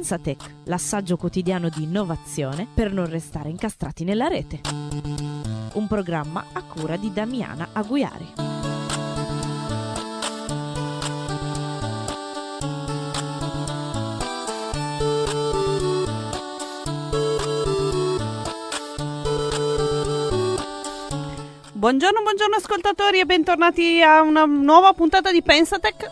Pensatech, l'assaggio quotidiano di innovazione per non restare incastrati nella rete. Un programma a cura di Damiana Aguiari. Buongiorno ascoltatori e bentornati a una nuova puntata di Pensatech.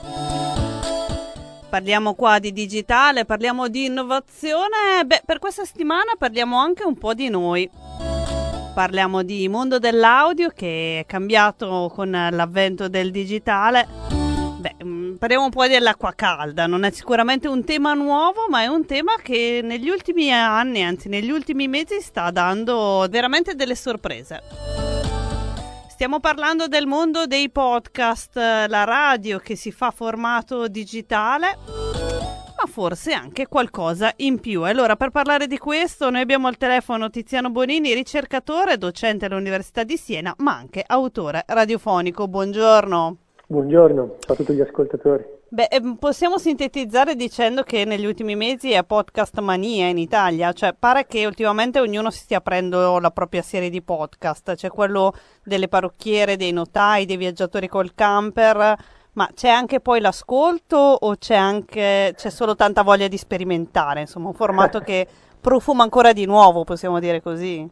Parliamo qua di digitale, parliamo di innovazione. Per questa settimana parliamo anche un po' di noi. Parliamo di mondo dell'audio che è cambiato con l'avvento del digitale. Parliamo un po' dell'acqua calda. Non è sicuramente un tema nuovo, ma è un tema che negli ultimi anni, anzi negli ultimi mesi, sta dando veramente delle sorprese. Stiamo parlando del mondo dei podcast, la radio che si fa formato digitale, ma forse anche qualcosa in più. Allora, per parlare di questo, noi abbiamo al telefono Tiziano Bonini, ricercatore, docente all'Università di Siena, ma anche autore radiofonico. Buongiorno. Buongiorno, ciao a tutti gli ascoltatori. Possiamo sintetizzare dicendo che negli ultimi mesi è podcast mania in Italia, cioè pare che ultimamente ognuno si stia aprendo la propria serie di podcast, c'è quello delle parrucchiere, dei notai, dei viaggiatori col camper, ma c'è anche poi l'ascolto o c'è solo tanta voglia di sperimentare, insomma un formato che profuma ancora di nuovo, possiamo dire così?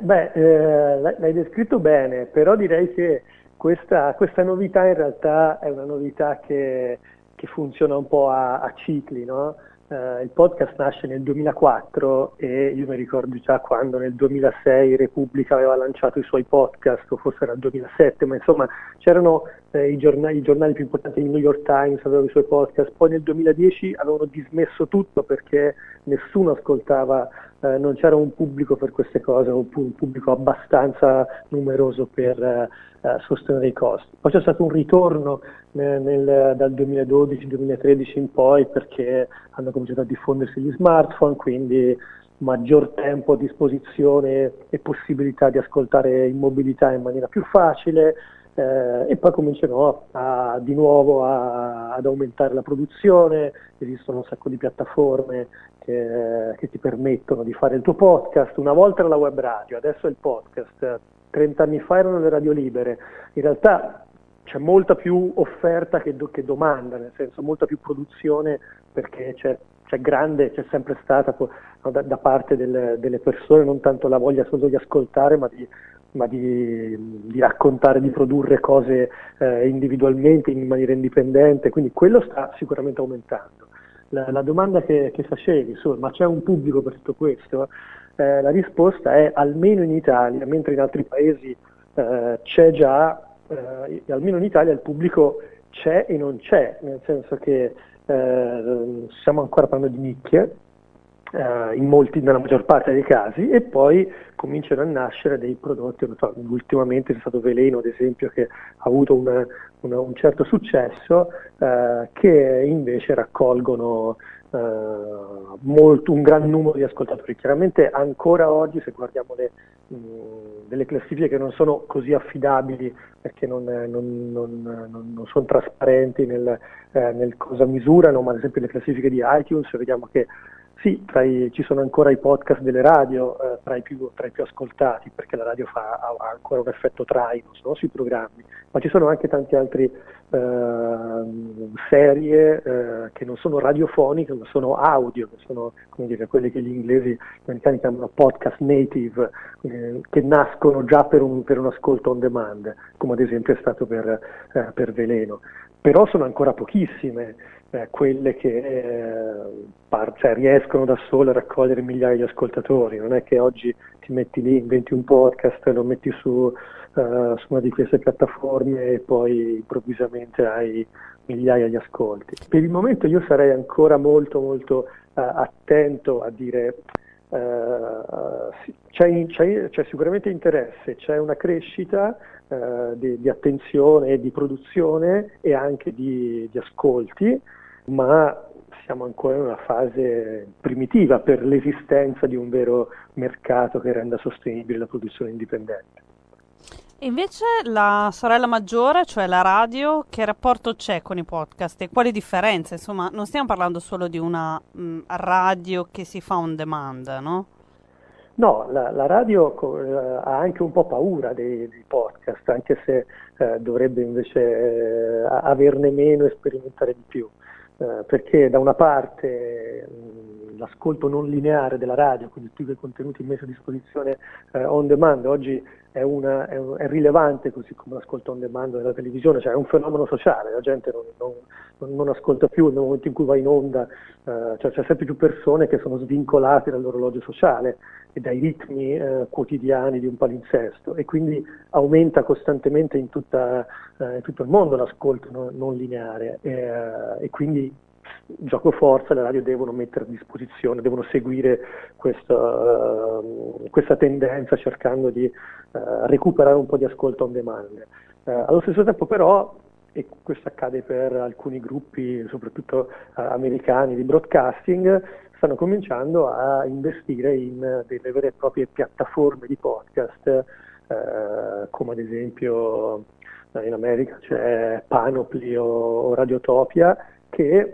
L'hai descritto bene, però direi che questa novità in realtà è una novità che funziona un po' a cicli, no? Il podcast nasce nel 2004 e io mi ricordo già quando nel 2006 Repubblica aveva lanciato i suoi podcast, o forse era il 2007, ma insomma c'erano i giornali più importanti, il New York Times aveva i suoi podcast, poi nel 2010 avevano dismesso tutto perché nessuno ascoltava, non c'era un pubblico per queste cose, un pubblico abbastanza numeroso per sostenere i costi. Poi c'è stato un ritorno dal 2012-2013 in poi perché hanno cominciato a diffondersi gli smartphone, quindi maggior tempo a disposizione e possibilità di ascoltare in mobilità in maniera più facile, e poi comincerò di nuovo ad aumentare la produzione. Esistono un sacco di piattaforme che ti permettono di fare il tuo podcast. Una volta era la web radio, adesso è il podcast. 30 anni fa erano le radio libere. In realtà c'è molta più offerta che domanda, nel senso molta più produzione, perché c'è sempre stata da parte delle persone non tanto la voglia solo di ascoltare, ma di raccontare, di produrre cose individualmente, in maniera indipendente, quindi quello sta sicuramente aumentando. La domanda che facevi, ma c'è un pubblico per tutto questo? La risposta è almeno in Italia, mentre in altri paesi c'è già, almeno in Italia il pubblico c'è e non c'è, nel senso che stiamo ancora parlando di nicchie, nella maggior parte dei casi, e poi cominciano a nascere dei prodotti. Ultimamente c'è stato Veleno, ad esempio, che ha avuto un certo successo, che invece raccolgono un gran numero di ascoltatori. Chiaramente ancora oggi, se guardiamo delle classifiche che non sono così affidabili perché non sono trasparenti nel cosa misurano, ma ad esempio le classifiche di iTunes, vediamo che sì, ci sono ancora i podcast delle radio tra i più ascoltati, perché la radio ha ancora un effetto traino, no, sui programmi, ma ci sono anche tanti altri serie che non sono radiofoniche, ma sono audio, che sono, come dire, quelli che gli americani chiamano podcast native, che nascono già per un ascolto on demand, come ad esempio è stato per Veleno. Però sono ancora pochissime quelle che riescono da sole a raccogliere migliaia di ascoltatori. Non è che oggi ti metti lì, inventi un podcast, lo metti su una di queste piattaforme e poi improvvisamente hai migliaia di ascolti. Per il momento io sarei ancora molto molto attento a dire c'è sicuramente interesse, c'è una crescita di attenzione e di produzione e anche di ascolti, ma siamo ancora in una fase primitiva per l'esistenza di un vero mercato che renda sostenibile la produzione indipendente. E invece la sorella maggiore, cioè la radio, che rapporto c'è con i podcast e quali differenze? Insomma, non stiamo parlando solo di una radio che si fa on demand, no? No, la radio ha anche un po' paura dei podcast, anche se dovrebbe invece averne meno e sperimentare di più. Perché da una parte l'ascolto non lineare della radio, quindi tutti i contenuti messi a disposizione on demand, oggi è rilevante, così come l'ascolto on demand della televisione, cioè è un fenomeno sociale, la gente non ascolta più nel momento in cui va in onda, cioè c'è sempre più persone che sono svincolate dall'orologio sociale e dai ritmi quotidiani di un palinsesto, e quindi aumenta costantemente in tutto il mondo l'ascolto non lineare, e quindi gioco forza le radio devono mettere a disposizione, devono seguire questa tendenza, cercando di recuperare un po' di ascolto on demand. Allo stesso tempo però, e questo accade per alcuni gruppi, soprattutto americani di broadcasting, stanno cominciando a investire in delle vere e proprie piattaforme di podcast, come ad esempio in America c'è Panoply o Radiotopia, che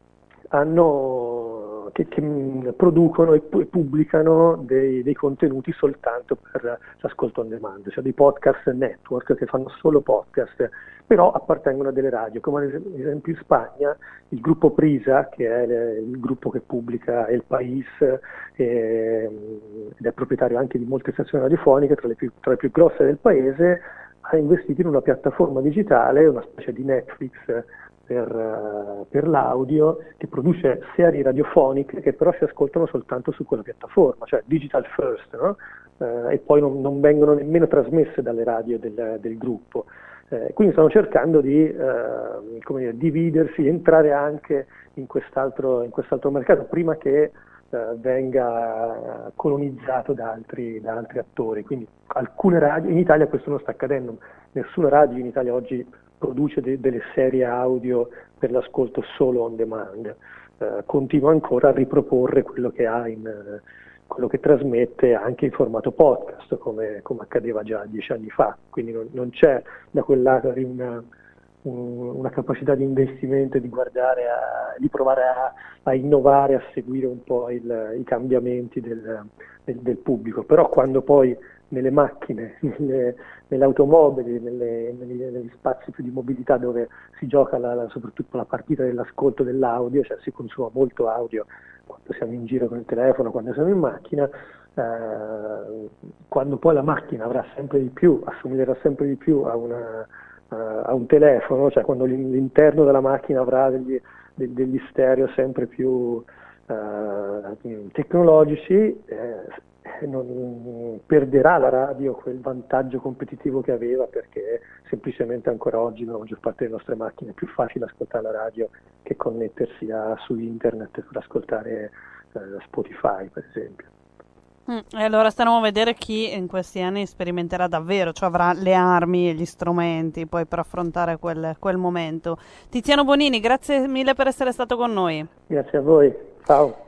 producono e pubblicano dei contenuti soltanto per l'ascolto on demand, cioè dei podcast network che fanno solo podcast, però appartengono a delle radio, come ad esempio in Spagna il gruppo Prisa, che è il gruppo che pubblica El País ed è proprietario anche di molte stazioni radiofoniche, tra le più grosse del paese, ha investito in una piattaforma digitale, una specie di Netflix per l'audio, che produce serie radiofoniche che però si ascoltano soltanto su quella piattaforma, cioè digital first, no? E poi non vengono nemmeno trasmesse dalle radio del gruppo. Quindi stanno cercando di come dire, dividersi, entrare anche in quest'altro mercato prima che venga colonizzato da altri attori. Quindi alcune radio, in Italia questo non sta accadendo, nessuna radio in Italia oggi produce delle serie audio per l'ascolto solo on demand, continua ancora a riproporre quello che ha quello che trasmette anche in formato podcast, come accadeva già 10 anni fa, quindi non c'è da quel lato una capacità di investimento, di guardare, di provare a innovare, a seguire un po' i cambiamenti del pubblico, però quando poi nelle macchine, nelle automobili, negli spazi più di mobilità dove si gioca soprattutto la partita dell'ascolto dell'audio, cioè si consuma molto audio quando siamo in giro con il telefono, quando siamo in macchina, quando poi la macchina assomiglierà sempre di più a un telefono, cioè quando l'interno della macchina avrà degli stereo sempre più tecnologici, non perderà la radio quel vantaggio competitivo che aveva, perché semplicemente ancora oggi nella maggior parte delle nostre macchine è più facile ascoltare la radio che connettersi su internet per ascoltare Spotify, per esempio. E allora staremo a vedere chi in questi anni sperimenterà davvero, cioè avrà le armi e gli strumenti poi per affrontare quel momento. Tiziano Bonini, grazie mille per essere stato con noi. Grazie a voi, ciao.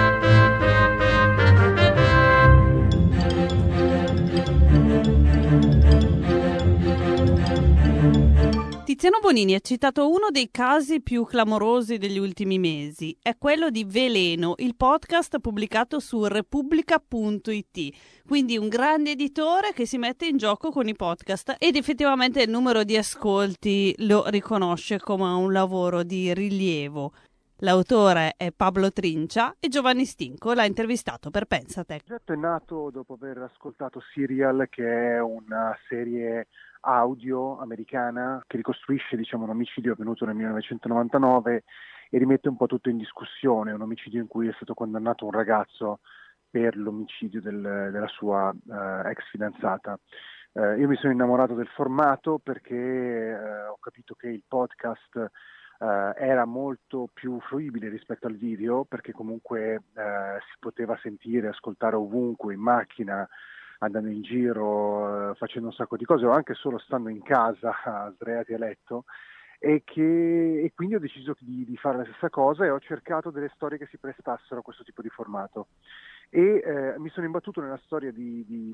Tiziano Bonini ha citato uno dei casi più clamorosi degli ultimi mesi, è quello di Veleno, il podcast pubblicato su Repubblica.it, quindi un grande editore che si mette in gioco con i podcast ed effettivamente il numero di ascolti lo riconosce come un lavoro di rilievo. L'autore è Pablo Trincia e Giovanni Stinco l'ha intervistato per Pensate. Il progetto è nato dopo aver ascoltato Serial, che è una serie audio americana che ricostruisce, un omicidio avvenuto nel 1999 e rimette un po' tutto in discussione, un omicidio in cui è stato condannato un ragazzo per l'omicidio della sua ex fidanzata. Io mi sono innamorato del formato perché ho capito che il podcast era molto più fruibile rispetto al video, perché comunque si poteva sentire, ascoltare ovunque, in macchina, andando in giro, facendo un sacco di cose, o anche solo stando in casa, sdraiati a letto, e quindi ho deciso di fare la stessa cosa e ho cercato delle storie che si prestassero a questo tipo di formato. E mi sono imbattuto nella storia di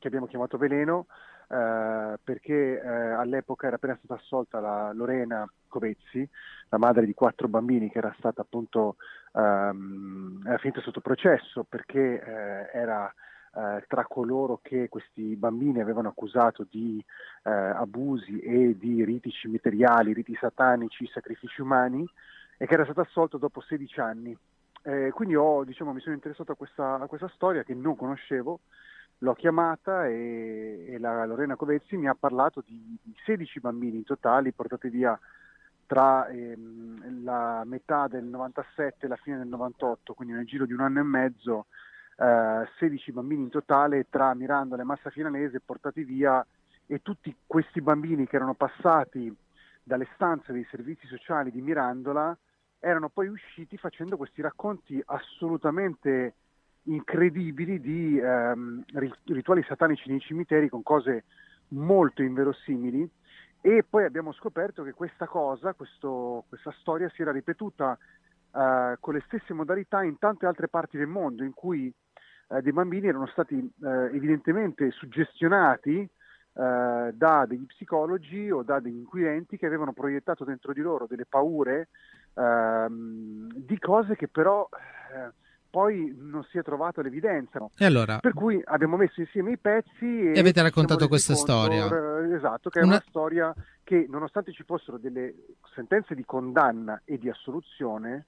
che abbiamo chiamato Veleno, perché all'epoca era appena stata assolta la Lorena Covezzi, la madre di 4 bambini, che era stata appunto era finita sotto processo perché era tra coloro che questi bambini avevano accusato di abusi e di riti cimiteriali, riti satanici, sacrifici umani, e che era stata assolta dopo 16 anni. Quindi mi sono interessato a questa storia che non conoscevo, l'ho chiamata e la Lorena Covezzi mi ha parlato di 16 bambini in totale portati via tra la metà del 97 e la fine del 98, quindi nel giro di un anno e mezzo, 16 bambini in totale tra Mirandola e Massa Finalese portati via, e tutti questi bambini che erano passati dalle stanze dei servizi sociali di Mirandola erano poi usciti facendo questi racconti assolutamente incredibili di rituali satanici nei cimiteri, con cose molto inverosimili. E poi abbiamo scoperto che questa storia si era ripetuta con le stesse modalità in tante altre parti del mondo, in cui dei bambini erano stati evidentemente suggestionati da degli psicologi o da degli inquirenti che avevano proiettato dentro di loro delle paure di cose che però poi non si è trovata l'evidenza. No? E allora, per cui abbiamo messo insieme i pezzi e avete ci raccontato siamo questa resi conto, storia. esatto, che è una storia che, nonostante ci fossero delle sentenze di condanna e di assoluzione,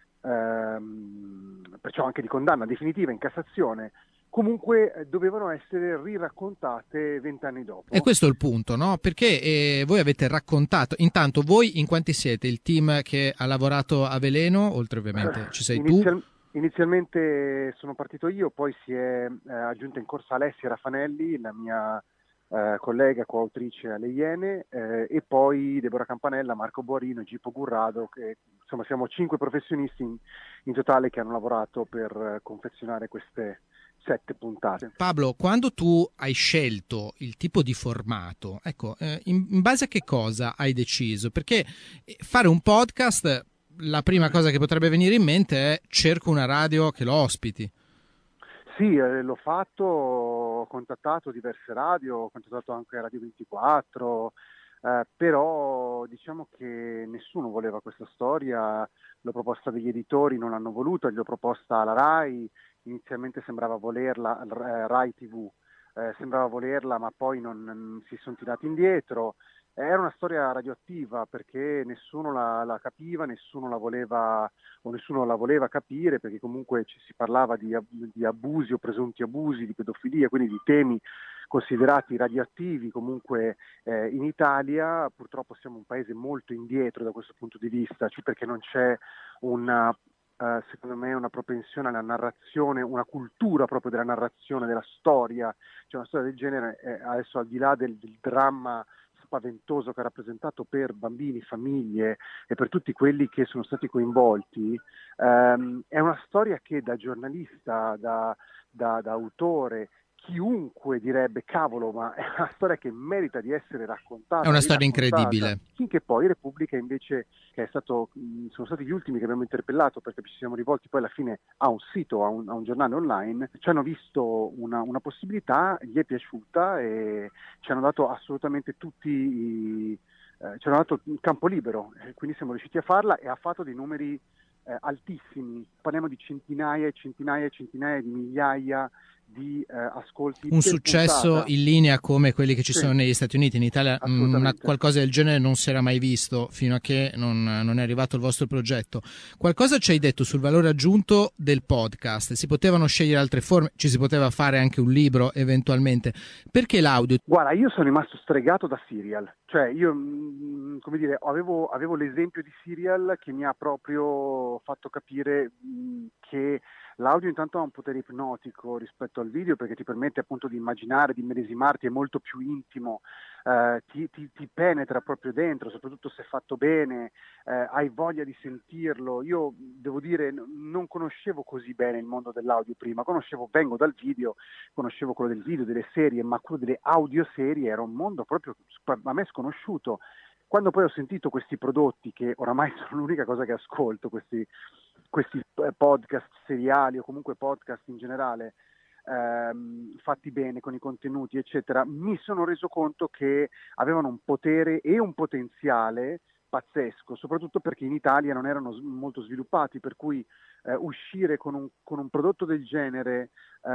perciò anche di condanna definitiva in Cassazione, comunque dovevano essere riraccontate 20 anni dopo. E questo è il punto, no? Perché voi avete raccontato, intanto voi in quanti siete? Il team che ha lavorato a Veleno, oltre ovviamente ci sei tu? Inizialmente sono partito io, poi si è aggiunta in corsa Alessia Raffanelli, la mia collega coautrice alle Iene, e poi Deborah Campanella, Marco Buarino e Gippo Gurrado, che insomma siamo 5 professionisti in totale che hanno lavorato per confezionare queste 7 puntate. Pablo, quando tu hai scelto il tipo di formato, ecco, in base a che cosa hai deciso? Perché fare un podcast, la prima cosa che potrebbe venire in mente è cerco una radio che lo ospiti. Sì, l'ho fatto, ho contattato diverse radio, ho contattato anche Radio 24, però diciamo che nessuno voleva questa storia, l'ho proposta degli editori, non l'hanno voluta, gli ho proposta alla RAI, inizialmente sembrava volerla, RAI TV, sembrava volerla, ma poi non si sono tirati indietro. Era una storia radioattiva perché nessuno la capiva, nessuno la voleva o nessuno la voleva capire, perché comunque si parlava di abusi o presunti abusi, di pedofilia, quindi di temi considerati radioattivi comunque in Italia. Purtroppo siamo un paese molto indietro da questo punto di vista, perché non c'è secondo me una propensione alla narrazione, una cultura proprio della narrazione della storia. Cioè una storia del genere, adesso al di là del dramma spaventoso che ha rappresentato per bambini, famiglie e per tutti quelli che sono stati coinvolti, è una storia che da giornalista, da autore, chiunque direbbe cavolo, ma è una storia che merita di essere raccontata. È una storia incredibile. Finché poi Repubblica invece, che sono stati gli ultimi che abbiamo interpellato, perché ci siamo rivolti poi alla fine a un sito, a un giornale online, ci hanno visto una possibilità, gli è piaciuta e ci hanno dato assolutamente ci hanno dato un campo libero, quindi siamo riusciti a farla e ha fatto dei numeri altissimi. Parliamo di centinaia e centinaia e centinaia di migliaia di ascolti. Un successo puntata. In linea come quelli che ci sono negli Stati Uniti. In Italia qualcosa del genere non si era mai visto fino a che non è arrivato il vostro progetto. Qualcosa ci hai detto sul valore aggiunto del podcast? Si potevano scegliere altre forme, ci si poteva fare anche un libro eventualmente. Perché l'audio? Guarda, io sono rimasto stregato da Serial, cioè io come dire, avevo l'esempio di Serial che mi ha proprio fatto capire che l'audio intanto ha un potere ipnotico rispetto al video, perché ti permette appunto di immaginare, di medesimarti, è molto più intimo, ti penetra proprio dentro, soprattutto se fatto bene, hai voglia di sentirlo. Io devo dire, non conoscevo così bene il mondo dell'audio prima, vengo dal video, conoscevo quello del video, delle serie, ma quello delle audioserie era un mondo proprio a me sconosciuto. Quando poi ho sentito questi prodotti, che oramai sono l'unica cosa che ascolto, questi podcast seriali o comunque podcast in generale, fatti bene con i contenuti, eccetera, mi sono reso conto che avevano un potere e un potenziale pazzesco, soprattutto perché in Italia non erano molto sviluppati, per cui uscire con un prodotto del genere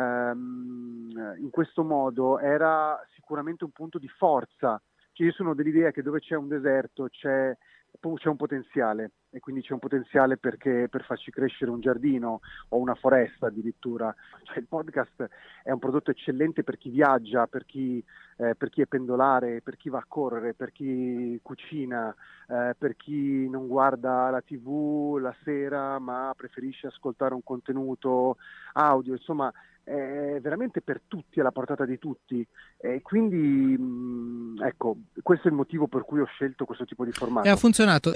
in questo modo era sicuramente un punto di forza. Cioè, io sono dell'idea che dove c'è un deserto c'è un potenziale, e quindi c'è un potenziale perché per farci crescere un giardino o una foresta addirittura. Cioè, il podcast è un prodotto eccellente per chi viaggia, per chi è pendolare, per chi va a correre, per chi cucina, per chi non guarda la TV la sera ma preferisce ascoltare un contenuto audio, insomma è veramente per tutti, alla portata di tutti, e quindi ecco, questo è il motivo per cui ho scelto questo tipo di formato. E ha funzionato.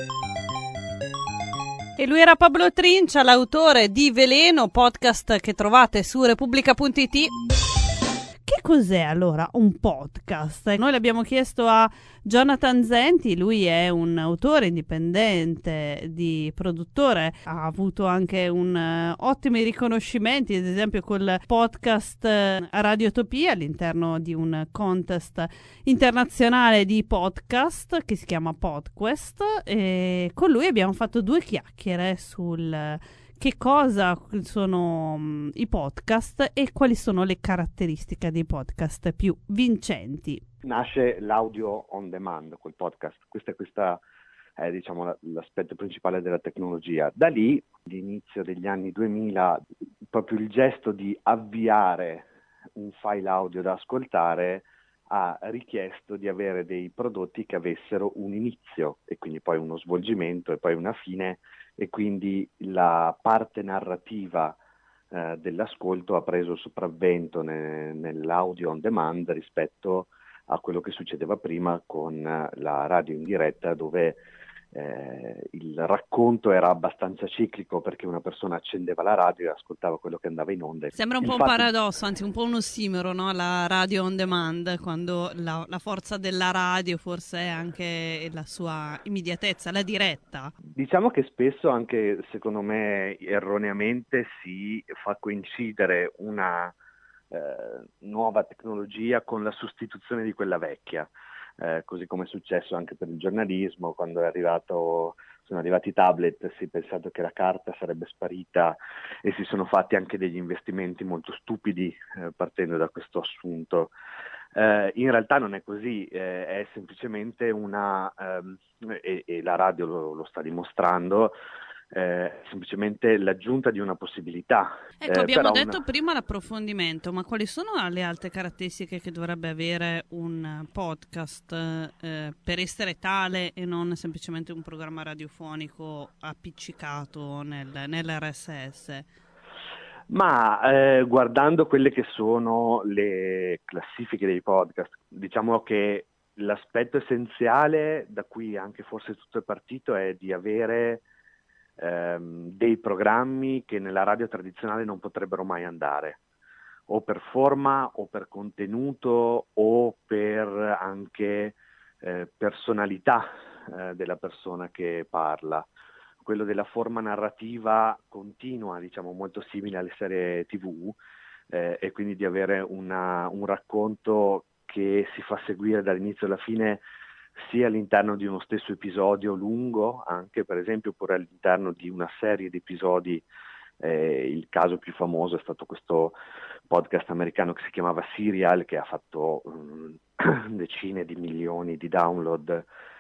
E lui era Pablo Trincia, l'autore di Veleno, podcast che trovate su Repubblica.it. Che cos'è allora un podcast? Noi l'abbiamo chiesto a Jonathan Zenti, lui è un autore indipendente, di produttore, ha avuto anche ottimi riconoscimenti, ad esempio col podcast a Radiotopia all'interno di un contest internazionale di podcast che si chiama PodQuest, e con lui abbiamo fatto 2 chiacchiere sul che cosa sono i podcast e quali sono le caratteristiche dei podcast più vincenti. Nasce l'audio on demand col podcast, questa è diciamo l'aspetto principale della tecnologia. Da lì, all'inizio degli anni 2000, proprio il gesto di avviare un file audio da ascoltare ha richiesto di avere dei prodotti che avessero un inizio e quindi poi uno svolgimento e poi una fine, e quindi la parte narrativa dell'ascolto ha preso il sopravvento nell'audio on demand rispetto a quello che succedeva prima con la radio in diretta, dove il racconto era abbastanza ciclico perché una persona accendeva la radio e ascoltava quello che andava in onda. Sembra un po' un paradosso, anzi un po' un ossimoro, no? La radio on demand, quando la forza della radio forse è anche la sua immediatezza, la diretta. Diciamo che spesso anche, secondo me, erroneamente si fa coincidere una nuova tecnologia con la sostituzione di quella vecchia. Così come è successo anche per il giornalismo, quando sono arrivati i tablet, si è pensato che la carta sarebbe sparita e si sono fatti anche degli investimenti molto stupidi partendo da questo assunto. In realtà non è così, è semplicemente e la radio lo sta dimostrando, semplicemente l'aggiunta di una possibilità. Ecco, abbiamo detto prima l'approfondimento, ma quali sono le altre caratteristiche che dovrebbe avere un podcast per essere tale e non semplicemente un programma radiofonico appiccicato nell'RSS? Ma guardando quelle che sono le classifiche dei podcast, diciamo che l'aspetto essenziale da cui anche forse tutto è partito è di avere dei programmi che nella radio tradizionale non potrebbero mai andare, o per forma o per contenuto o per anche personalità della persona che parla. Quello della forma narrativa continua, diciamo molto simile alle serie TV, e quindi di avere un racconto che si fa seguire dall'inizio alla fine, sia all'interno di uno stesso episodio lungo, anche per esempio, oppure all'interno di una serie di episodi. Il caso più famoso è stato questo podcast americano che si chiamava Serial, che ha fatto decine di milioni di download,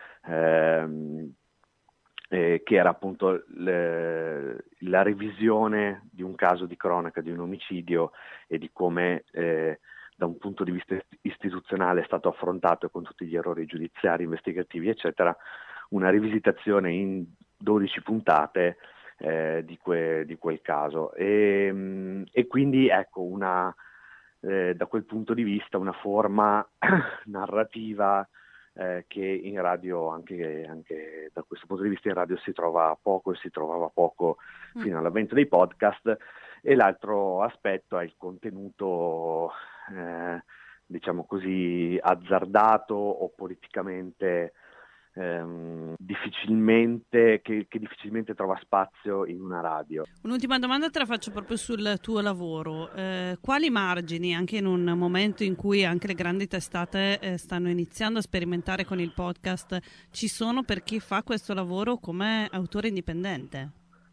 che era appunto la revisione di un caso di cronaca di un omicidio e di come da un punto di vista istituzionale è stato affrontato con tutti gli errori giudiziari, investigativi, eccetera, una rivisitazione in 12 puntate di quel caso. E quindi ecco, da quel punto di vista una forma narrativa che in radio, anche da questo punto di vista in radio si trova poco e si trovava poco fino all'avvento dei podcast. E l'altro aspetto è il contenuto diciamo così azzardato o politicamente difficilmente trova spazio in una radio. Un'ultima domanda te la faccio proprio sul tuo lavoro. Quali margini, anche in un momento in cui anche le grandi testate stanno iniziando a sperimentare con il podcast, ci sono per chi fa questo lavoro come autore indipendente?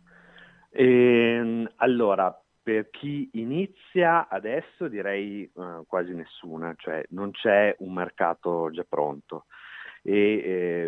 Allora, per chi inizia adesso direi quasi nessuna, cioè non c'è un mercato già pronto. E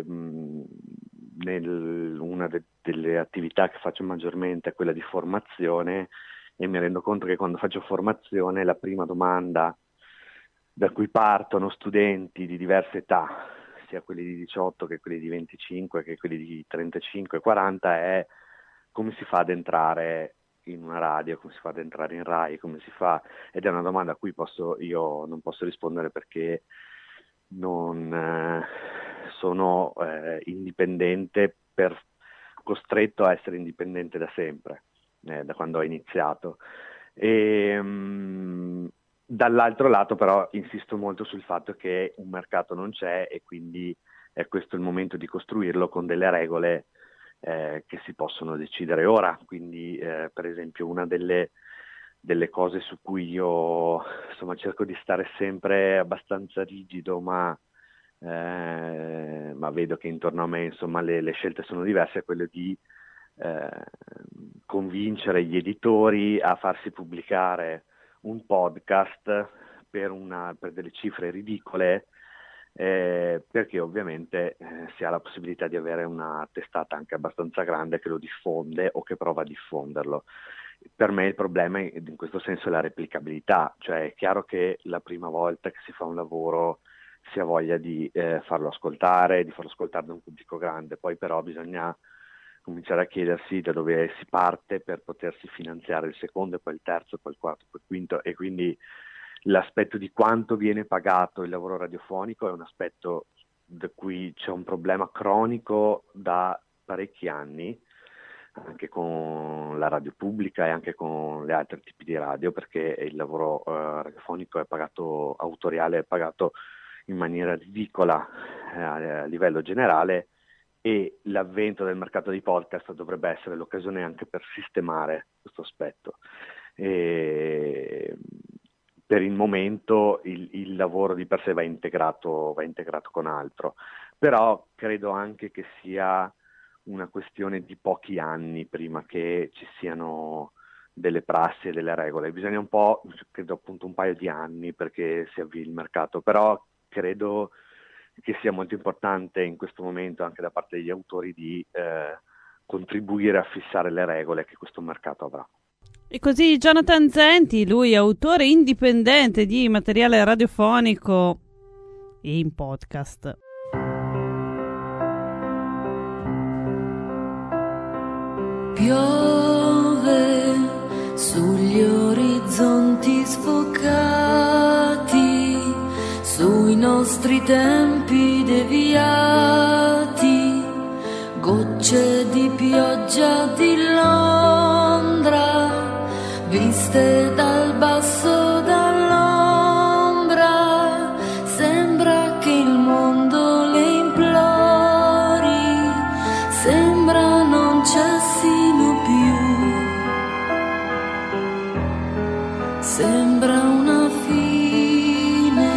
una delle attività che faccio maggiormente è quella di formazione, e mi rendo conto che quando faccio formazione la prima domanda da cui partono studenti di diverse età, sia quelli di 18 che quelli di 25 che quelli di 35 e 40, è come si fa ad entrare in una radio, come si fa ad entrare in Rai, come si fa, ed è una domanda a cui io non posso rispondere perché non sono indipendente, costretto a essere indipendente da sempre, da quando ho iniziato. Dall'altro lato però insisto molto sul fatto che un mercato non c'è, e quindi è questo il momento di costruirlo con delle regole che si possono decidere ora. Quindi per esempio una delle cose su cui io cerco di stare sempre abbastanza rigido, ma vedo che intorno a me le scelte sono diverse, è quello di convincere gli editori a farsi pubblicare un podcast per delle cifre ridicole, perché ovviamente si ha la possibilità di avere una testata anche abbastanza grande che lo diffonde o che prova a diffonderlo. Per me il problema in questo senso è la replicabilità, cioè è chiaro che la prima volta che si fa un lavoro si ha voglia di farlo ascoltare da un pubblico grande, poi però bisogna cominciare a chiedersi da dove si parte per potersi finanziare il secondo, e poi il terzo, poi il quarto, poi il quinto, e quindi l'aspetto di quanto viene pagato il lavoro radiofonico è un aspetto da cui c'è un problema cronico da parecchi anni, anche con la radio pubblica e anche con gli altri tipi di radio, perché il lavoro radiofonico è pagato, autoriale è pagato in maniera ridicola a livello generale, e l'avvento del mercato dei podcast dovrebbe essere l'occasione anche per sistemare questo aspetto. Per il momento il lavoro di per sé va integrato con altro, però credo anche che sia una questione di pochi anni prima che ci siano delle prassi e delle regole. Bisogna credo appunto un paio di anni perché si avvii il mercato, però credo che sia molto importante in questo momento anche da parte degli autori di contribuire a fissare le regole che questo mercato avrà. E così Jonathan Zenti, lui è autore indipendente di materiale radiofonico e in podcast. Piove sugli orizzonti sfocati, sui nostri tempi deviati, gocce di pioggia di Londra, viste dal basso dall'ombra, sembra che il mondo le implori, sembra non cessino più, sembra una fine,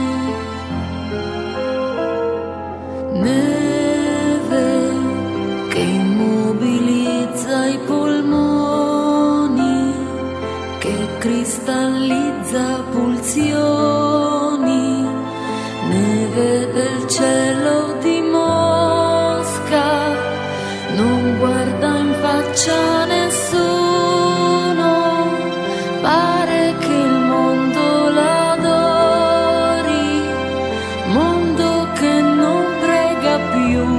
neve che immobilizza i polmoni, che cristallizza pulsioni, neve del cielo di Mosca, non guarda in faccia nessuno, pare che il mondo l'adori, mondo che non prega più.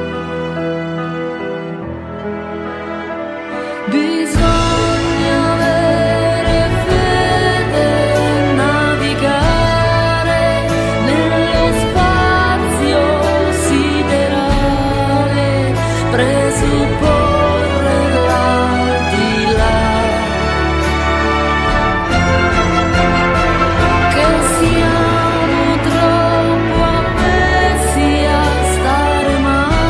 Bisogna avere fede, navigare nello spazio siderale, presupporre l'aldilà, che siamo troppo appesi a stare male.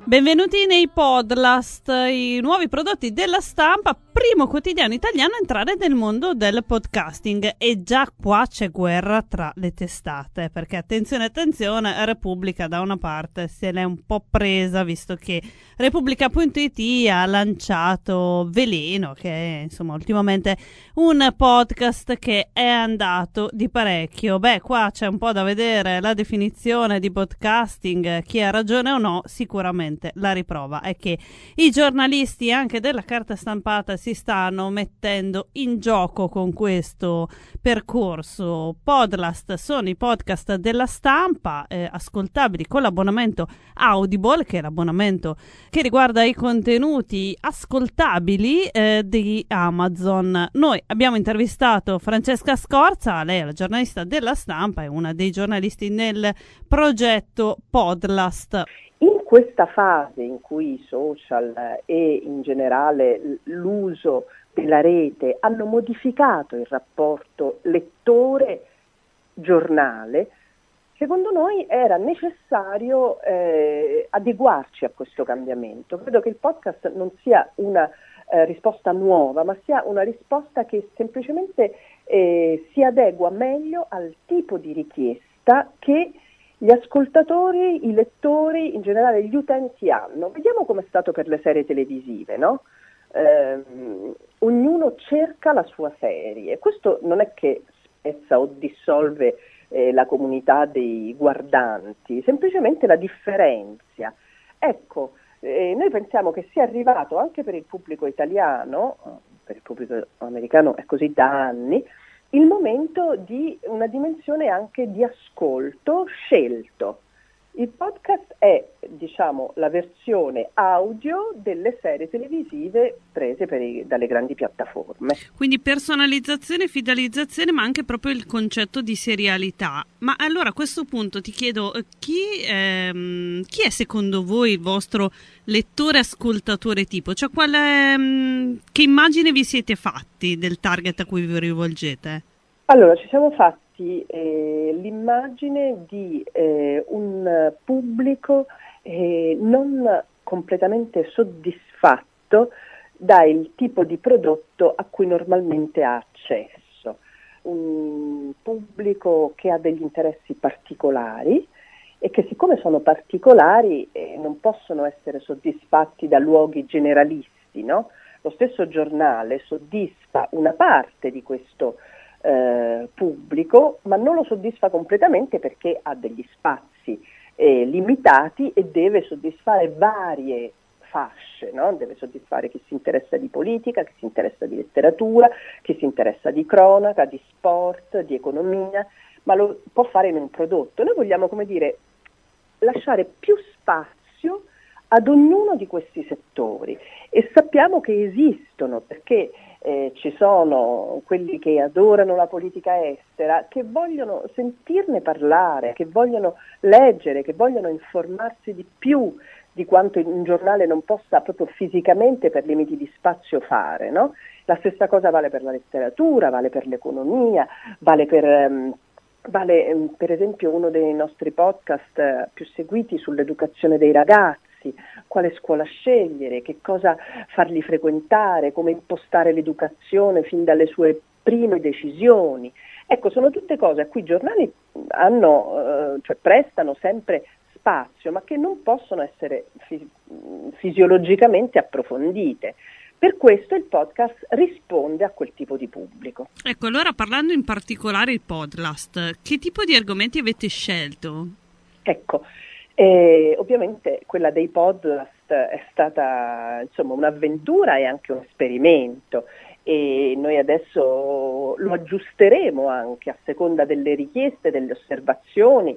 Benvenuti nei Podlast, i nuovi prodotti della Stampa, primo quotidiano italiano a entrare nel mondo del podcasting. E già qua c'è guerra tra le testate, perché attenzione, Repubblica da una parte se l'è un po' presa, visto che Repubblica.it ha lanciato Veleno, che è insomma ultimamente un podcast che è andato di parecchio. Beh, qua c'è un po' da vedere la definizione di podcasting, chi ha ragione o no. Sicuramente la riprova è che i giornalisti anche della carta stampata si stanno mettendo in gioco con questo percorso. Podlast sono i podcast della Stampa, ascoltabili con l'abbonamento Audible, che è l'abbonamento che riguarda i contenuti ascoltabili di Amazon. Noi abbiamo intervistato Francesca Scorza, lei è la giornalista della Stampa, è una dei giornalisti nel progetto Podlast. In questa fase in cui i social e in generale l'uso della rete hanno modificato il rapporto lettore-giornale, secondo noi era necessario adeguarci a questo cambiamento. Credo che il podcast non sia una risposta nuova, ma sia una risposta che semplicemente si adegua meglio al tipo di richiesta che gli ascoltatori, i lettori, in generale gli utenti hanno. Vediamo come è stato per le serie televisive, no? Ognuno cerca la sua serie. Questo non è che spezza o dissolve la comunità dei guardanti, semplicemente la differenzia. Ecco, noi pensiamo che sia arrivato anche per il pubblico italiano, per il pubblico americano è così da anni, il momento di una dimensione anche di ascolto scelto. Il podcast è, diciamo, la versione audio delle serie televisive prese dalle grandi piattaforme. Quindi personalizzazione, fidelizzazione, ma anche proprio il concetto di serialità. Ma allora a questo punto ti chiedo, chi è secondo voi il vostro lettore ascoltatore tipo? Cioè che immagine vi siete fatti del target a cui vi rivolgete? Allora, ci siamo fatti l'immagine di un pubblico non completamente soddisfatto dal tipo di prodotto a cui normalmente ha accesso. Un pubblico che ha degli interessi particolari e che, siccome sono particolari, non possono essere soddisfatti da luoghi generalisti, no? Lo stesso giornale soddisfa una parte di questo pubblico, ma non lo soddisfa completamente perché ha degli spazi limitati e deve soddisfare varie fasce, no? Deve soddisfare chi si interessa di politica, chi si interessa di letteratura, chi si interessa di cronaca, di sport, di economia, ma lo può fare in un prodotto. Noi vogliamo, come dire, lasciare più spazio ad ognuno di questi settori e sappiamo che esistono, perché ci sono quelli che adorano la politica estera, che vogliono sentirne parlare, che vogliono leggere, che vogliono informarsi di più di quanto un giornale non possa proprio fisicamente per limiti di spazio fare, no? La stessa cosa vale per la letteratura, vale per l'economia, vale per esempio uno dei nostri podcast più seguiti sull'educazione dei ragazzi. Quale scuola scegliere, che cosa fargli frequentare, come impostare l'educazione fin dalle sue prime decisioni. Ecco, sono tutte cose a cui i giornali prestano sempre spazio, ma che non possono essere fisiologicamente approfondite. Per questo il podcast risponde a quel tipo di pubblico. Ecco, allora parlando in particolare del Podlast, che tipo di argomenti avete scelto? Ecco, ovviamente quella dei Podlast è stata un'avventura e anche un esperimento, e noi adesso lo aggiusteremo anche a seconda delle richieste, delle osservazioni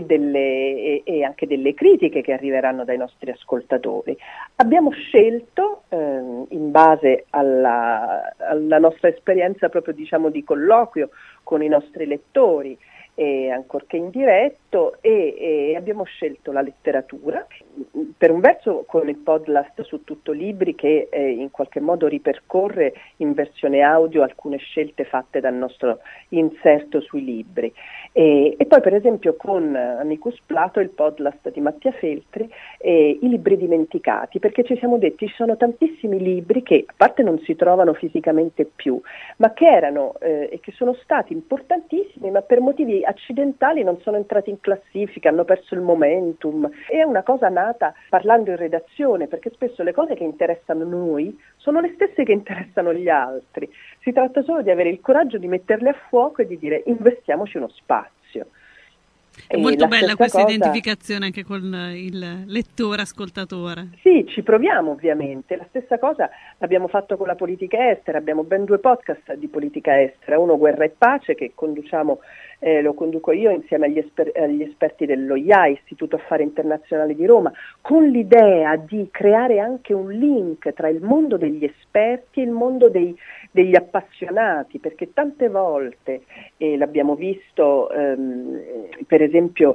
e anche delle critiche che arriveranno dai nostri ascoltatori. Abbiamo scelto, in base alla nostra esperienza proprio di colloquio con i nostri lettori ancorché indiretto, e abbiamo scelto la letteratura, per un verso con il podcast Su Tutto Libri, che in qualche modo ripercorre in versione audio alcune scelte fatte dal nostro inserto sui libri, e poi per esempio con Amicus Plato, il podcast di Mattia Feltri, I libri dimenticati, perché ci siamo detti ci sono tantissimi libri che a parte non si trovano fisicamente più, ma che erano e che sono stati importantissimi, ma per motivi accidentali non sono entrati in classifica, hanno perso il momentum. È una cosa nata parlando in redazione, perché spesso le cose che interessano noi sono le stesse che interessano gli altri. Si tratta solo di avere il coraggio di metterle a fuoco e di dire investiamoci uno spazio. È molto bella questa identificazione anche con il lettore ascoltatore. Sì, ci proviamo ovviamente. La stessa cosa l'abbiamo fatto con la politica estera, abbiamo ben 2 podcast di politica estera, uno Guerra e Pace che lo conduco io insieme agli esperti dell'OIA, Istituto Affari Internazionali di Roma, con l'idea di creare anche un link tra il mondo degli esperti e il mondo degli appassionati, perché tante volte, l'abbiamo visto per esempio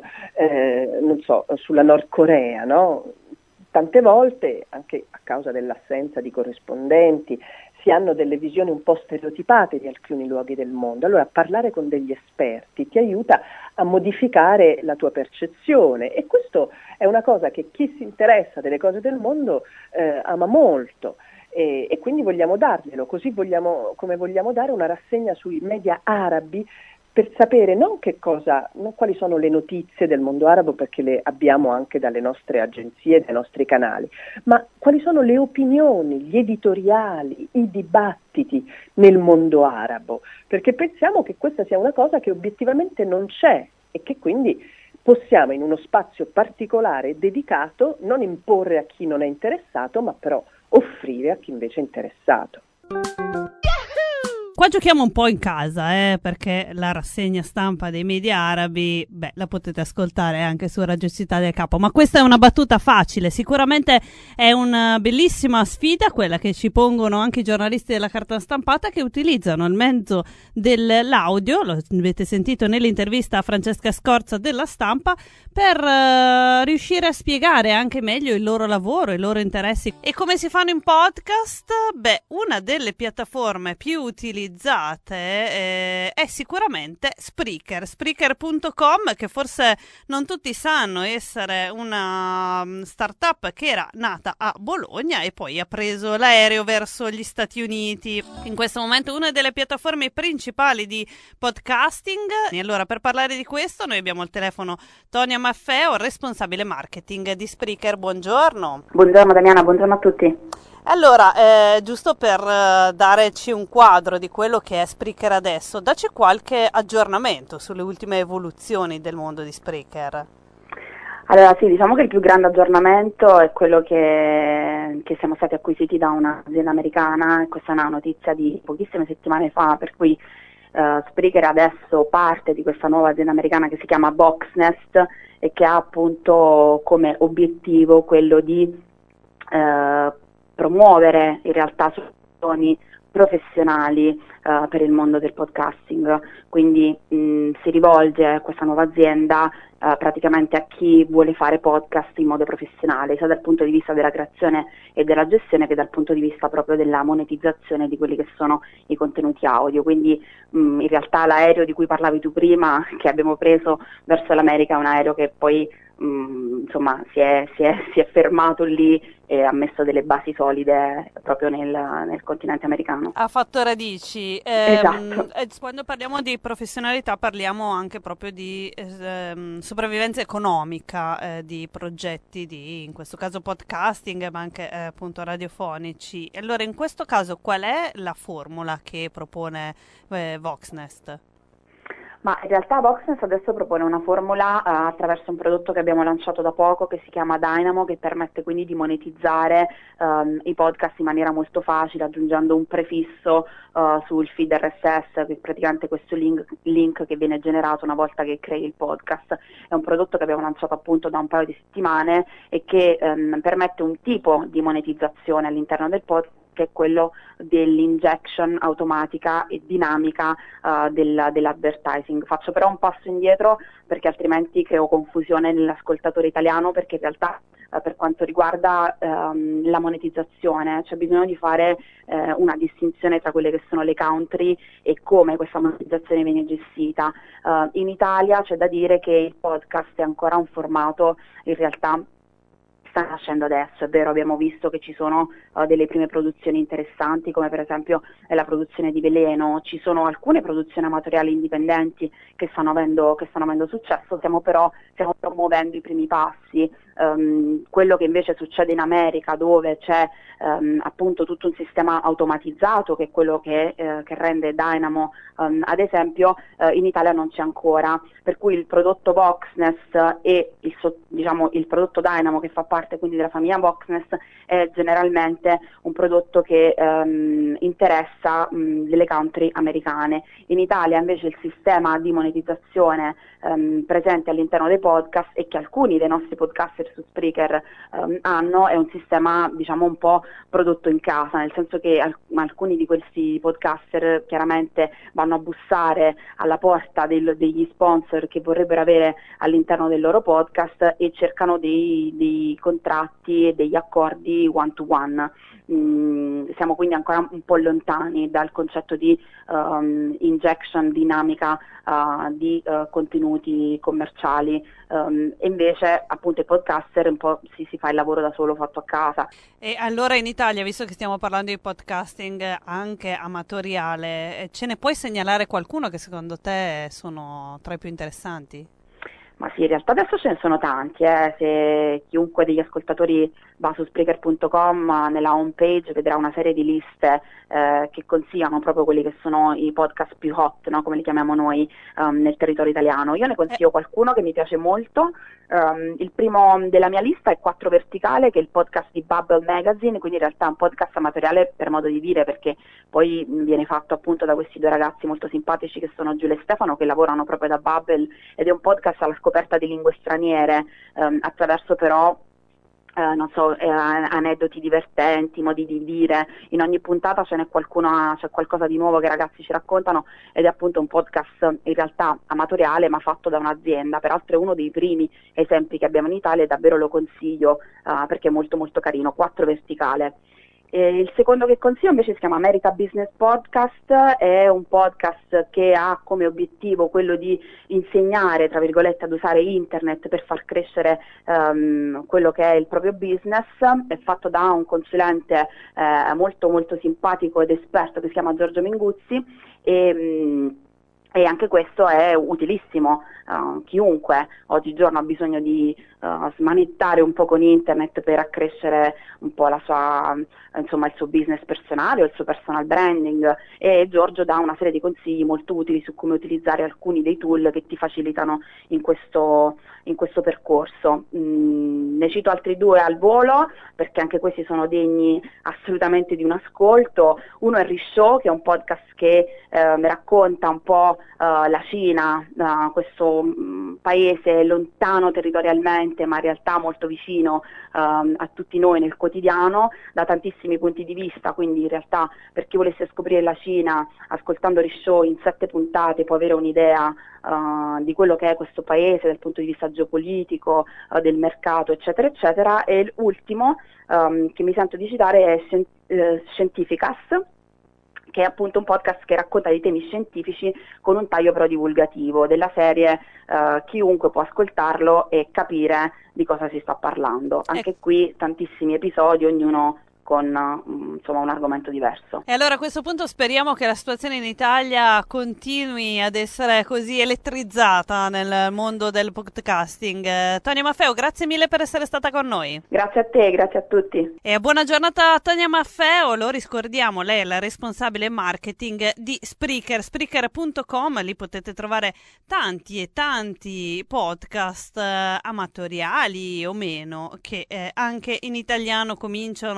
sulla Nord Corea, no? Tante volte, anche a causa dell'assenza di corrispondenti, si hanno delle visioni un po' stereotipate di alcuni luoghi del mondo. Allora parlare con degli esperti ti aiuta a modificare la tua percezione, e questo è una cosa che chi si interessa delle cose del mondo ama molto. E quindi vogliamo darglielo, così come vogliamo dare una rassegna sui media arabi per sapere non quali sono le notizie del mondo arabo, perché le abbiamo anche dalle nostre agenzie, dai nostri canali, ma quali sono le opinioni, gli editoriali, i dibattiti nel mondo arabo, perché pensiamo che questa sia una cosa che obiettivamente non c'è e che quindi possiamo in uno spazio particolare e dedicato non imporre a chi non è interessato, ma però offrire a chi invece è interessato. Qua giochiamo un po' in casa, perché la rassegna stampa dei media arabi, la potete ascoltare anche su Radio Città del Capo, ma questa è una battuta facile. Sicuramente è una bellissima sfida quella che ci pongono anche i giornalisti della carta stampata, che utilizzano il mezzo dell'audio, lo avete sentito nell'intervista a Francesca Scorza della Stampa, per riuscire a spiegare anche meglio il loro lavoro, i loro interessi. E come si fanno in podcast? Una delle piattaforme più utilizzate è sicuramente Spreaker.com, che forse non tutti sanno essere una startup che era nata a Bologna e poi ha preso l'aereo verso gli Stati Uniti. In questo momento è una delle piattaforme principali di podcasting. E allora, per parlare di questo, noi abbiamo al telefono Tonia Maffeo, responsabile marketing di Spreaker. Buongiorno. Buongiorno Damiana, buongiorno a tutti. Allora, giusto per darci un quadro di quello che è Spreaker adesso, dacci qualche aggiornamento sulle ultime evoluzioni del mondo di Spreaker. Allora sì, diciamo che il più grande aggiornamento è quello che siamo stati acquisiti da un'azienda americana, e questa è una notizia di pochissime settimane fa, per cui Spreaker adesso parte di questa nuova azienda americana che si chiama Voxnest e che ha appunto come obiettivo quello di promuovere in realtà soluzioni professionali per il mondo del podcasting, quindi si rivolge questa nuova azienda praticamente a chi vuole fare podcast in modo professionale, sia dal punto di vista della creazione e della gestione che dal punto di vista proprio della monetizzazione di quelli che sono i contenuti audio. Quindi in realtà l'aereo di cui parlavi tu prima, che abbiamo preso verso l'America, è un aereo che poi si è fermato lì e ha messo delle basi solide proprio nel continente americano. Ha fatto radici. Esatto. Quando parliamo di professionalità parliamo anche proprio di sopravvivenza economica di progetti in questo caso podcasting, ma anche appunto radiofonici. Allora, in questo caso qual è la formula che propone Voxnest? Ma in realtà Voxnest adesso propone una formula attraverso un prodotto che abbiamo lanciato da poco, che si chiama Dynamo, che permette quindi di monetizzare i podcast in maniera molto facile, aggiungendo un prefisso sul feed RSS, che è praticamente questo link che viene generato una volta che crei il podcast. È un prodotto che abbiamo lanciato appunto da un paio di settimane e che permette un tipo di monetizzazione all'interno del podcast che è quello dell'injection automatica e dinamica dell'advertising. Faccio però un passo indietro perché altrimenti creo confusione nell'ascoltatore italiano, perché in realtà per quanto riguarda la monetizzazione c'è bisogno di fare una distinzione tra quelle che sono le country e come questa monetizzazione viene gestita. In Italia c'è da dire che il podcast è ancora un formato in realtà sta nascendo adesso. È vero, abbiamo visto che ci sono delle prime produzioni interessanti, come per esempio la produzione di Veleno, ci sono alcune produzioni amatoriali indipendenti che stanno avendo successo, stiamo promuovendo i primi passi. Quello che invece succede in America, dove c'è appunto tutto un sistema automatizzato, che è quello che rende Dynamo ad esempio, in Italia non c'è ancora, per cui il prodotto Voxnest e il prodotto Dynamo, che fa parte quindi della famiglia Voxnest, è generalmente un prodotto che interessa delle country americane. In Italia invece il sistema di monetizzazione presente all'interno dei podcast, e che alcuni dei nostri podcaster su Spreaker hanno, è un sistema un po' prodotto in casa, nel senso che alcuni di questi podcaster chiaramente vanno a bussare alla porta degli sponsor che vorrebbero avere all'interno del loro podcast e cercano dei contratti e degli accordi one to one. Siamo quindi ancora un po' lontani dal concetto di injection dinamica di contenuti commerciali, e invece appunto i podcaster un po' si fa il lavoro da solo fatto a casa. E allora in Italia, visto che stiamo parlando di podcasting anche amatoriale, ce ne puoi segnalare qualcuno che secondo te sono tra i più interessanti? Ma sì, in realtà adesso ce ne sono tanti, se chiunque degli ascoltatori va su Spreaker.com, nella home page vedrà una serie di liste che consigliano proprio quelli che sono i podcast più hot, no? Come li chiamiamo noi nel territorio italiano. Io ne consiglio qualcuno che mi piace molto. Il primo della mia lista è 4 Verticale, che è il podcast di Bubble Magazine, quindi in realtà è un podcast amatoriale per modo di dire, perché poi viene fatto appunto da questi 2 ragazzi molto simpatici che sono Giulia e Stefano, che lavorano proprio da Bubble, ed è un podcast alla scoperta di lingue straniere attraverso però aneddoti divertenti, modi di dire. In ogni puntata c'è qualcosa di nuovo che i ragazzi ci raccontano, ed è appunto un podcast in realtà amatoriale ma fatto da un'azienda. Peraltro è uno dei primi esempi che abbiamo in Italia e davvero lo consiglio perché è molto molto carino. 4 Verticale. Il secondo che consiglio invece si chiama America Business Podcast, è un podcast che ha come obiettivo quello di insegnare, tra virgolette, ad usare internet per far crescere quello che è il proprio business. È fatto da un consulente molto molto simpatico ed esperto che si chiama Giorgio Minguzzi, e anche questo è utilissimo. Chiunque oggigiorno ha bisogno di smanettare un po' con internet per accrescere un po' il suo business personale o il suo personal branding, e Giorgio dà una serie di consigli molto utili su come utilizzare alcuni dei tool che ti facilitano in questo percorso. Ne cito altri 2 al volo, perché anche questi sono degni assolutamente di un ascolto. Uno è Rishow, che è un podcast che racconta un po' la Cina, questo paese lontano territorialmente ma in realtà molto vicino a tutti noi nel quotidiano, da tantissimi punti di vista. Quindi in realtà per chi volesse scoprire la Cina, ascoltando Rishow in 7 puntate può avere un'idea di quello che è questo paese dal punto di vista geopolitico, del mercato, eccetera eccetera. E l'ultimo che mi sento di citare è Scientificas, che è appunto un podcast che racconta dei temi scientifici con un taglio però divulgativo, della serie chiunque può ascoltarlo e capire di cosa si sta parlando. Anche qui tantissimi episodi, ognuno con un argomento diverso. E allora a questo punto speriamo che la situazione in Italia continui ad essere così elettrizzata nel mondo del podcasting. Tonia Maffeo, grazie mille per essere stata con noi. Grazie a te, grazie a tutti. E buona giornata a Tonia Maffeo, lo riscordiamo, lei è la responsabile marketing di Spreaker, Spreaker.com, lì potete trovare tanti e tanti podcast amatoriali o meno che anche in italiano cominciano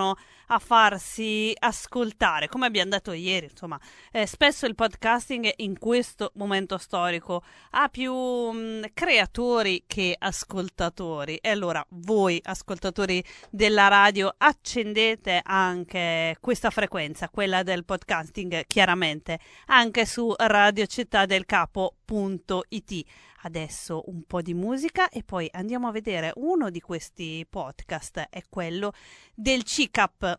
a farsi ascoltare. Come abbiamo detto ieri, insomma, spesso il podcasting in questo momento storico ha più creatori che ascoltatori, e allora voi ascoltatori della radio accendete anche questa frequenza, quella del podcasting, chiaramente anche su radiocittadelcapo.it. Adesso un po' di musica e poi andiamo a vedere uno di questi podcast, è quello del CICAP.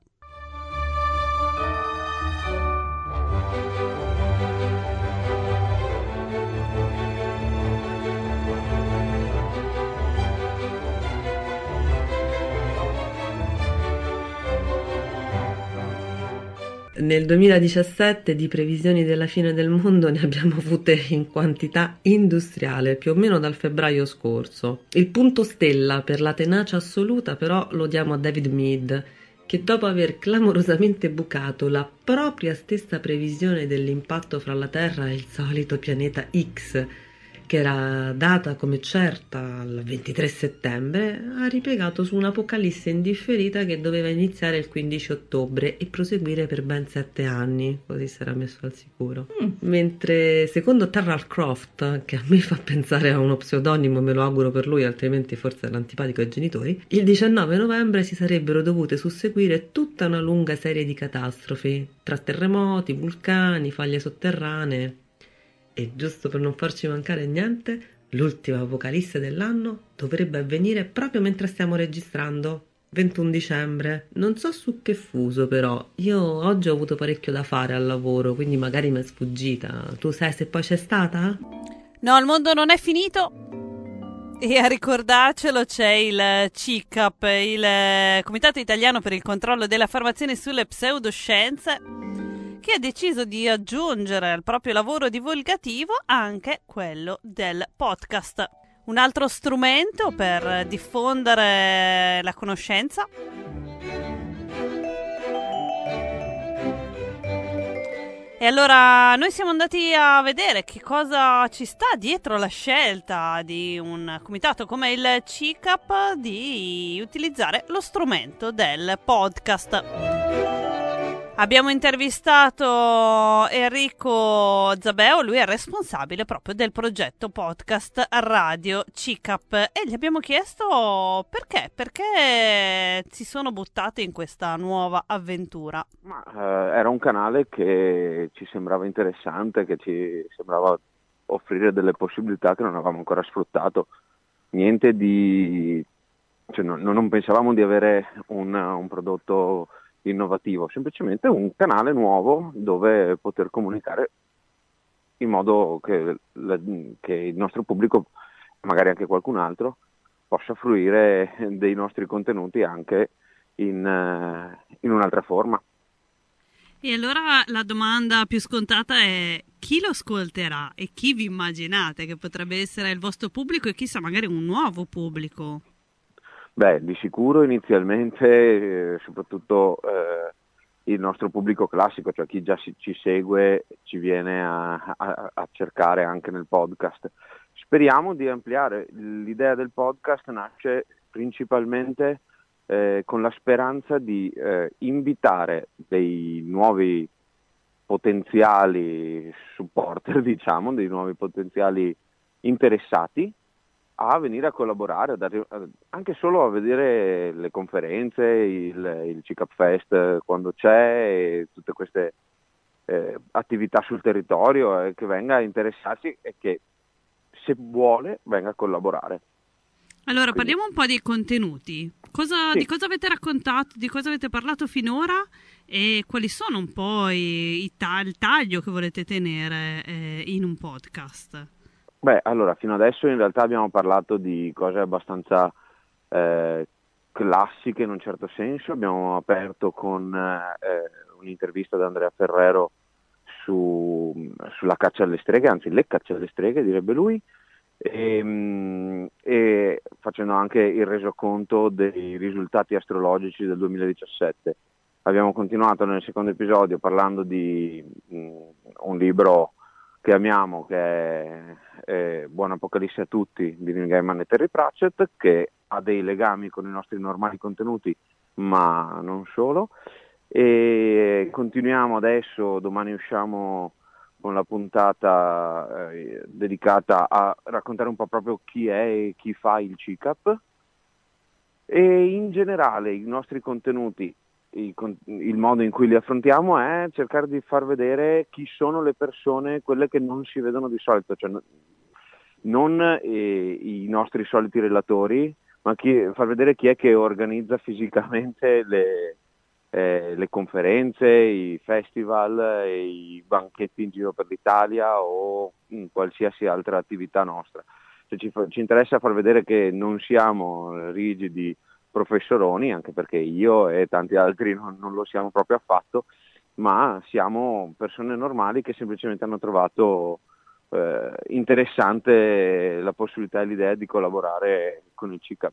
Nel 2017 di previsioni della fine del mondo ne abbiamo avute in quantità industriale, più o meno dal febbraio scorso. Il punto stella per la tenacia assoluta però lo diamo a David Mead, che dopo aver clamorosamente bucato la propria stessa previsione dell'impatto fra la Terra e il solito pianeta X, che era data come certa al 23 settembre, ha ripiegato su un'apocalisse indifferita che doveva iniziare il 15 ottobre e proseguire per ben 7 anni, così si era messo al sicuro. Mentre secondo Terrell Croft, che a me fa pensare a uno pseudonimo, me lo auguro per lui, altrimenti forse è antipatico ai genitori, il 19 novembre si sarebbero dovute susseguire tutta una lunga serie di catastrofi, tra terremoti, vulcani, faglie sotterranee. E giusto per non farci mancare niente, l'ultima apocalisse dell'anno dovrebbe avvenire proprio mentre stiamo registrando, 21 dicembre. Non so su che fuso però, io oggi ho avuto parecchio da fare al lavoro, quindi magari mi è sfuggita. Tu sai se poi c'è stata? No, il mondo non è finito. E a ricordarcelo c'è il CICAP, il Comitato Italiano per il Controllo delle Affermazioni sulle Pseudoscienze, che ha deciso di aggiungere al proprio lavoro divulgativo anche quello del podcast. Un altro strumento per diffondere la conoscenza. E allora noi siamo andati a vedere che cosa ci sta dietro la scelta di un comitato come il CICAP di utilizzare lo strumento del podcast. Abbiamo intervistato Enrico Zabeo, lui è responsabile proprio del progetto podcast Radio CICAP, e gli abbiamo chiesto perché si sono buttati in questa nuova avventura. Era un canale che ci sembrava interessante, che ci sembrava offrire delle possibilità che non avevamo ancora sfruttato. Niente di... cioè, non pensavamo di avere un prodotto innovativo, semplicemente un canale nuovo dove poter comunicare in modo che il nostro pubblico, magari anche qualcun altro, possa fruire dei nostri contenuti anche in un'altra forma. E allora la domanda più scontata è: chi lo ascolterà e chi vi immaginate che potrebbe essere il vostro pubblico, e chissà magari un nuovo pubblico? Beh, di sicuro inizialmente soprattutto il nostro pubblico classico, cioè chi già ci segue, ci viene a cercare anche nel podcast. Speriamo di ampliare. L'idea del podcast nasce principalmente con la speranza di invitare dei nuovi potenziali supporter, diciamo, dei nuovi potenziali interessati a venire a collaborare, anche solo a vedere le conferenze, il CICAP Fest quando c'è, e tutte queste attività sul territorio, che venga a interessarsi e che, se vuole, venga a collaborare. Allora, parliamo un po' dei contenuti. Sì. Di cosa avete raccontato, di cosa avete parlato finora, e quali sono un po' il taglio che volete tenere in un podcast? Beh, allora, fino adesso in realtà abbiamo parlato di cose abbastanza classiche in un certo senso. Abbiamo aperto con un'intervista da Andrea Ferrero sulla caccia alle streghe, anzi le cacce alle streghe direbbe lui, e facendo anche il resoconto dei risultati astrologici del 2017. Abbiamo continuato nel secondo episodio parlando di un libro che amiamo, che è Buona Apocalisse a tutti di Neil Gaiman e Terry Pratchett, che ha dei legami con i nostri normali contenuti ma non solo. E continuiamo adesso, domani usciamo con la puntata dedicata a raccontare un po' proprio chi è e chi fa il CICAP, e in generale i nostri contenuti, il modo in cui li affrontiamo è cercare di far vedere chi sono le persone, quelle che non si vedono di solito, cioè non i nostri soliti relatori, ma far vedere chi è che organizza fisicamente le conferenze, i festival, i banchetti in giro per l'Italia o qualsiasi altra attività nostra. Cioè, ci interessa far vedere che non siamo rigidi professoroni, anche perché io e tanti altri non lo siamo proprio affatto, ma siamo persone normali che semplicemente hanno trovato interessante la possibilità e l'idea di collaborare con il CICAP.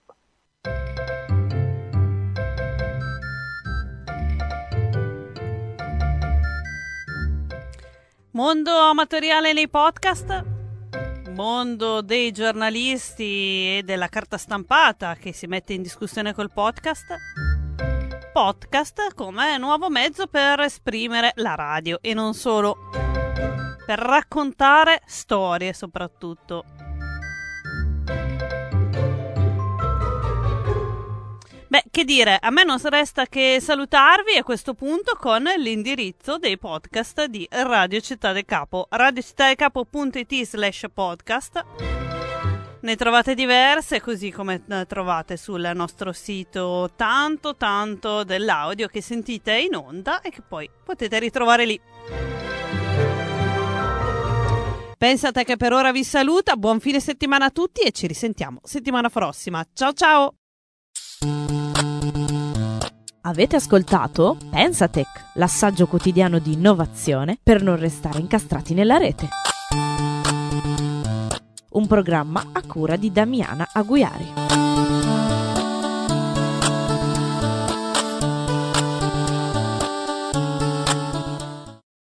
Mondo amatoriale nei podcast, mondo dei giornalisti e della carta stampata che si mette in discussione col podcast come nuovo mezzo per esprimere la radio e non solo, per raccontare storie soprattutto. Beh, che dire, a me non resta che salutarvi a questo punto con l'indirizzo dei podcast di Radio Città del Capo, radiocittadelcapo.it/podcast. Ne trovate diverse, così come trovate sul nostro sito tanto dell'audio che sentite in onda e che poi potete ritrovare lì. Pensate che per ora vi saluta, buon fine settimana a tutti e ci risentiamo settimana prossima. Ciao ciao! Avete ascoltato Pensatech, l'assaggio quotidiano di innovazione per non restare incastrati nella rete. Un programma a cura di Damiana Aguiari.